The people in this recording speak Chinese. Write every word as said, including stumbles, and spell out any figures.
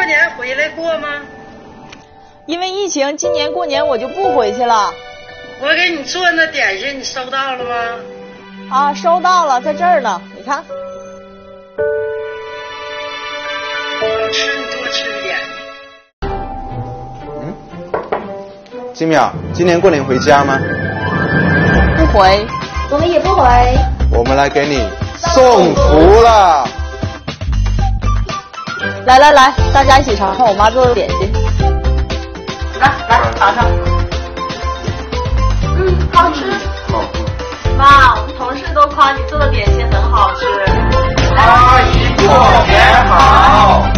年回来过吗？ 因为疫情，今年过年我就不回去了。 我给你做那点心，你收到了吗？ 啊，收到了，在这儿呢，你看。 好吃，你多吃一点。 嗯，金淼，今年过年回家吗？ 不回。 我们也不回。 我们来给你送福了。 来来来，大家一起尝尝我妈做的点心。 来来，尝尝。嗯，好吃。 好。 妈，我们同事都夸你做的点心很好吃。 阿姨过年好。